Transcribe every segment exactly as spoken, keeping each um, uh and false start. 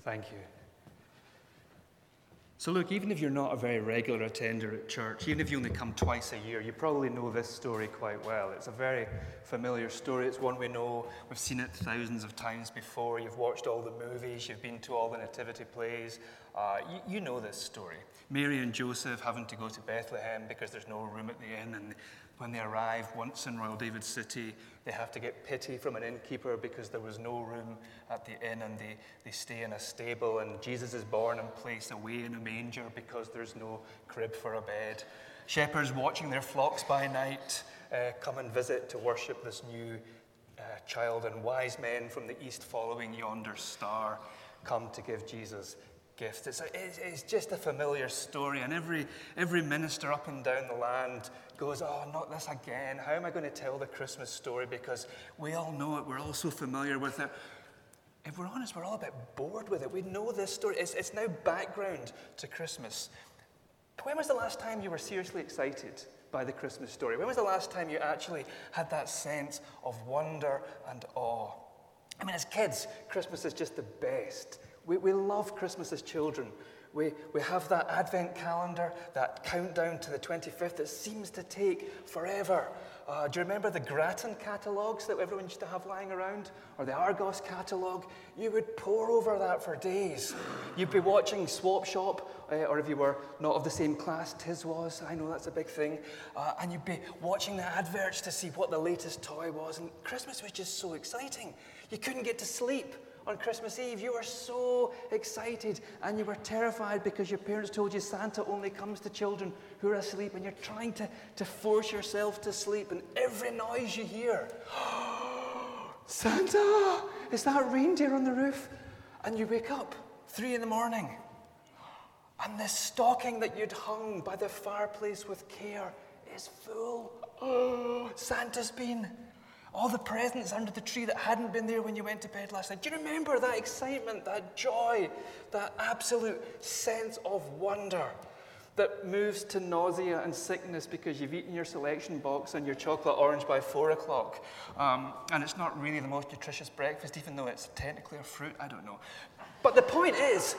Thank you. So look, even if you're not a very regular attender at church, even if you only come twice a year, you probably know this story quite well. It's a very familiar story. It's one we know. We've seen it thousands of times before. You've watched all the movies. You've been to all the nativity plays. Uh, you, you know this story. Mary and Joseph having to go to Bethlehem because there's no room at the inn, and when they arrive once in Royal David City, they have to get pity from an innkeeper because there was no room at the inn, and they, they stay in a stable, and Jesus is born and placed away in a manger because there's no crib for a bed. Shepherds watching their flocks by night uh, come and visit to worship this new uh, child, and wise men from the east following yonder star come to give Jesus gifts. It's, a, it's just a familiar story, and every every minister up and down the land goes, oh, not this again. How am I going to tell the Christmas story? Because we all know it. We're all so familiar with it. If we're honest, we're all a bit bored with it. We know this story. It's, it's now background to Christmas. When was the last time you were seriously excited by the Christmas story? When was the last time you actually had that sense of wonder and awe? I mean, as kids, Christmas is just the best. We, we love Christmas as children. We, we have that Advent calendar, that countdown to the twenty-fifth that seems to take forever. Uh, do you remember the Grattan catalogues that everyone used to have lying around? Or the Argos catalogue? You would pore over that for days. You'd be watching Swap Shop, uh, or if you were not of the same class, Tiswas, I know that's a big thing. Uh, and you'd be watching the adverts to see what the latest toy was. And Christmas was just so exciting. You couldn't get to sleep on Christmas Eve. You were so excited, and you were terrified because your parents told you Santa only comes to children who are asleep, and you're trying to, to force yourself to sleep, and every noise you hear, Santa, is that reindeer on the roof? And you wake up, three in the morning, and the stocking that you'd hung by the fireplace with care is full. Oh, Santa's been. All the presents under the tree that hadn't been there when you went to bed last night. Do you remember that excitement, that joy, that absolute sense of wonder that moves to nausea and sickness because you've eaten your selection box and your chocolate orange by four o'clock? Um, and it's not really the most nutritious breakfast, even though it's technically a fruit. I don't know. But the point is,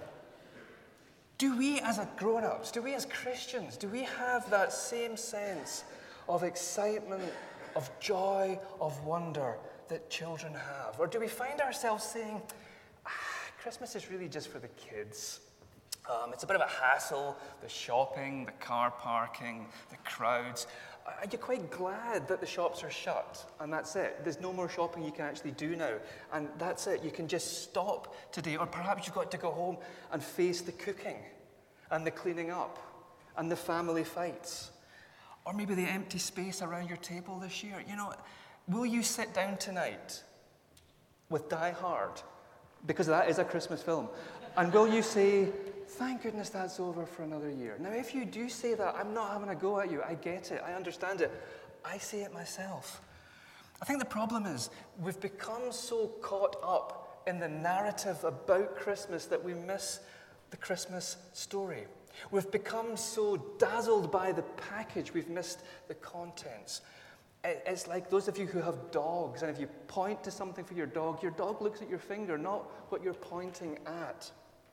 do we as a grown-ups, do we as Christians, do we have that same sense of excitement, of joy, of wonder that children have? Or do we find ourselves saying, ah, Christmas is really just for the kids? Um, it's a bit of a hassle, the shopping, the car parking, the crowds. Are you quite glad that the shops are shut and that's it? There's no more shopping you can actually do now, and that's it. You can just stop today. Or perhaps you've got to go home and face the cooking and the cleaning up and the family fights. Or maybe the empty space around your table this year. You know, will you sit down tonight with Die Hard? Because that is a Christmas film. And will you say, thank goodness that's over for another year? Now, if you do say that, I'm not having a go at you. I get it. I understand it. I say it myself. I think the problem is we've become so caught up in the narrative about Christmas that we miss the Christmas story. We've become so dazzled by the package, we've missed the contents. It's like those of you who have dogs, and if you point to something for your dog, your dog looks at your finger, not what you're pointing at.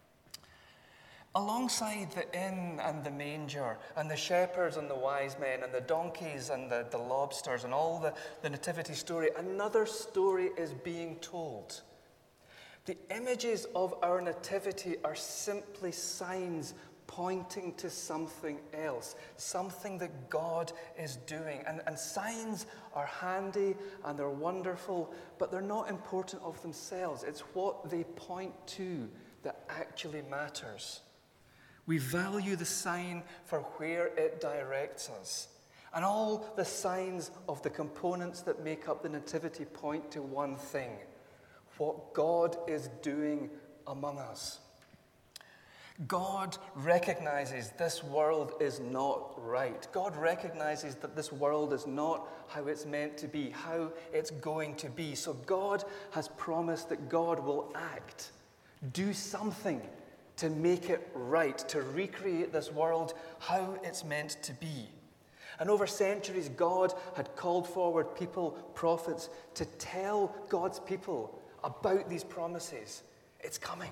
Alongside the inn and the manger, and the shepherds and the wise men, and the donkeys and the, the lobsters, and all the, the nativity story, another story is being told. The images of our nativity are simply signs pointing to something else, something that God is doing. And, and signs are handy and they're wonderful, but they're not important of themselves. It's what they point to that actually matters. We value the sign for where it directs us. And all the signs of the components that make up the nativity point to one thing: what God is doing among us. God recognizes this world is not right. God recognizes that this world is not how it's meant to be, how it's going to be. So God has promised that God will act, do something to make it right, to recreate this world how it's meant to be. And over centuries, God had called forward people, prophets, to tell God's people about these promises. It's coming.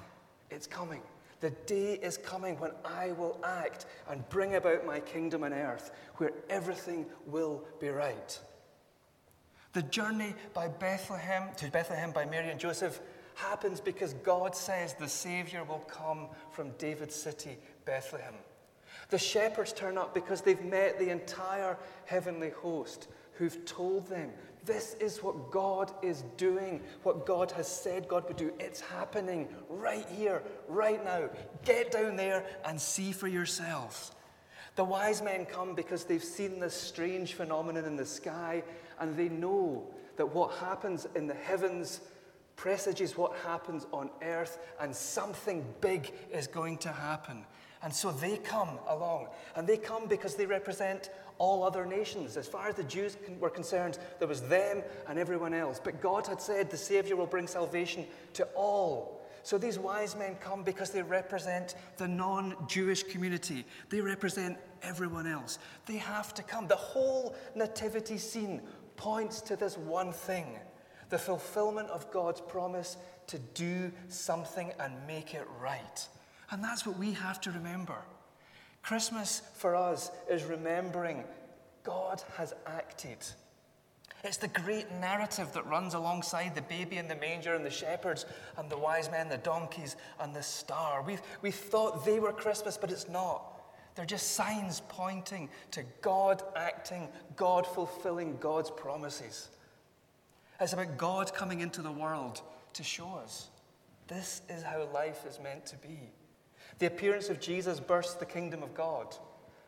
It's coming. The day is coming when I will act and bring about my kingdom on earth, where everything will be right. The journey by Bethlehem to Bethlehem by Mary and Joseph happens because God says the Savior will come from David's city, Bethlehem. The shepherds turn up because they've met the entire heavenly host who've told them, this is what God is doing, what God has said God would do. It's happening right here, right now. Get down there and see for yourselves. The wise men come because they've seen this strange phenomenon in the sky, and they know that what happens in the heavens presages what happens on earth, and something big is going to happen. And so they come along, and they come because they represent all other nations. As far as the Jews were concerned, there was them and everyone else. But God had said the Savior will bring salvation to all. So these wise men come because they represent the non-Jewish community. They represent everyone else. They have to come. The whole nativity scene points to this one thing: the fulfillment of God's promise to do something and make it right. And that's what we have to remember. Christmas for us is remembering God has acted. It's the great narrative that runs alongside the baby in the manger and the shepherds and the wise men, the donkeys and the star. We've, we've thought they were Christmas, but it's not. They're just signs pointing to God acting, God fulfilling God's promises. It's about God coming into the world to show us this is how life is meant to be. The appearance of Jesus bursts the kingdom of God.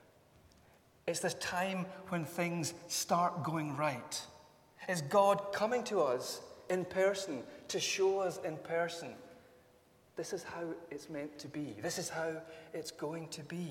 It's this time when things start going right. It's God coming to us in person to show us in person. This is how it's meant to be. This is how it's going to be.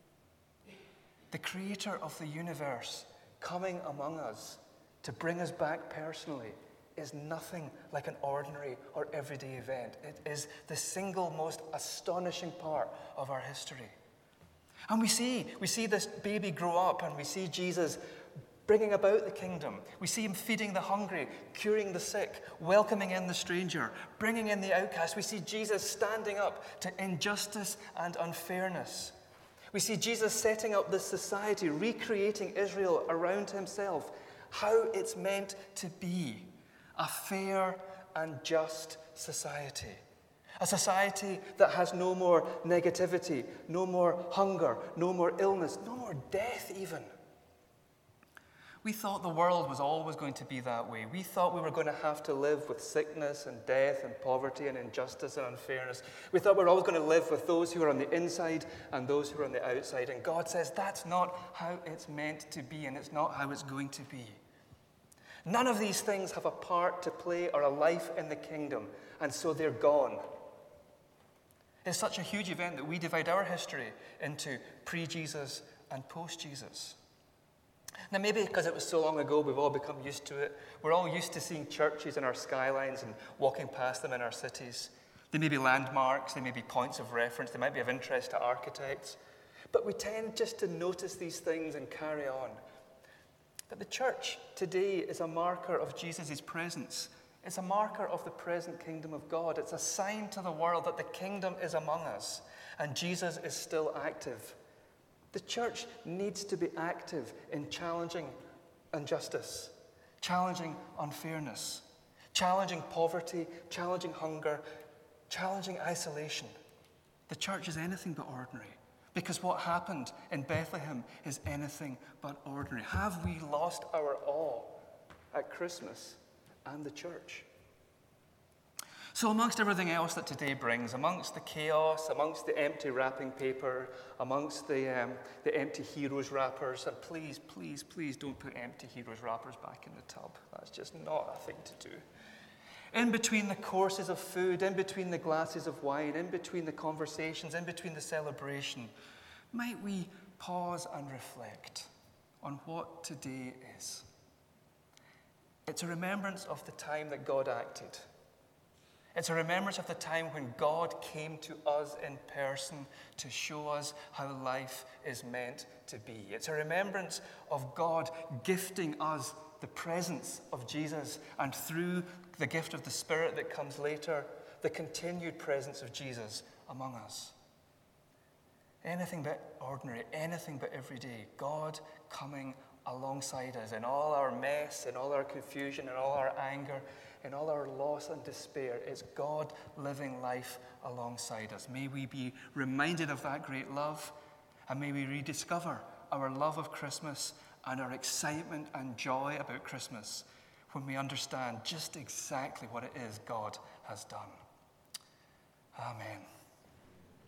The creator of the universe coming among us to bring us back personally is nothing like an ordinary or everyday event. It is the single most astonishing part of our history. And we see, we see this baby grow up, and we see Jesus bringing about the kingdom. We see him feeding the hungry, curing the sick, welcoming in the stranger, bringing in the outcast. We see Jesus standing up to injustice and unfairness. We see Jesus setting up this society, recreating Israel around himself, how it's meant to be. A fair and just society. A society that has no more negativity, no more hunger, no more illness, no more death even. We thought the world was always going to be that way. We thought we were going to have to live with sickness and death and poverty and injustice and unfairness. We thought we were always going to live with those who are on the inside and those who are on the outside. And God says that's not how it's meant to be, and it's not how it's going to be. None of these things have a part to play or a life in the kingdom, and so they're gone. It's such a huge event that we divide our history into pre-Jesus and post-Jesus. Now, maybe because it was so long ago, we've all become used to it. We're all used to seeing churches in our skylines and walking past them in our cities. They may be landmarks, they may be points of reference, they might be of interest to architects. But we tend just to notice these things and carry on. But the church today is a marker of Jesus' presence. It's a marker of the present kingdom of God. It's a sign to the world that the kingdom is among us and Jesus is still active. The church needs to be active in challenging injustice, challenging unfairness, challenging poverty, challenging hunger, challenging isolation. The church is anything but ordinary. Because what happened in Bethlehem is anything but ordinary. Have we lost our awe at Christmas and the church? So amongst everything else that today brings, amongst the chaos, amongst the empty wrapping paper, amongst the, um, the empty heroes wrappers, and please, please, please don't put empty heroes wrappers back in the tub. That's just not a thing to do. In between the courses of food, in between the glasses of wine, in between the conversations, in between the celebration, might we pause and reflect on what today is? It's a remembrance of the time that God acted. It's a remembrance of the time when God came to us in person to show us how life is meant to be. It's a remembrance of God gifting us the presence of Jesus, and through the gift of the Spirit that comes later, the continued presence of Jesus among us. Anything but ordinary, anything but everyday. God coming alongside us in all our mess, in all our confusion, in all our anger, in all our loss and despair. It's God living life alongside us. May we be reminded of that great love, and may we rediscover our love of Christmas and our excitement and joy about Christmas when we understand just exactly what it is God has done. Amen.